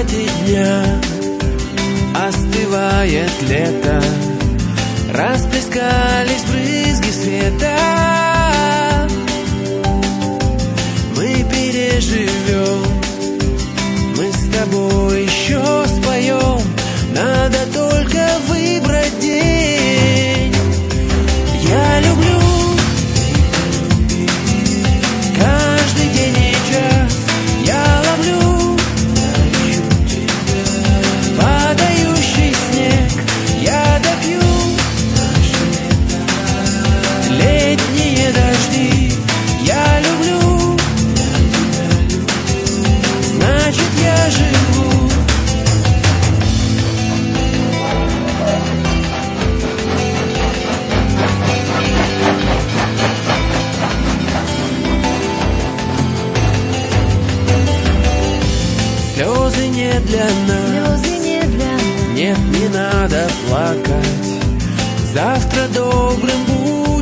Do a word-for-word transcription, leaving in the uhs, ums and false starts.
закате дня остывает лето, расплескались брызги света. Мы переживем, мы с тобой еще споем. Надо только выбрать день. Я люблю каждый день и час. Я ловлю падающий снег. Я допью летние дожди. Я люблю, значит я живу. Слезы не для нас, Слезы не для нас. нет, не надо плакать. Завтра добрым будет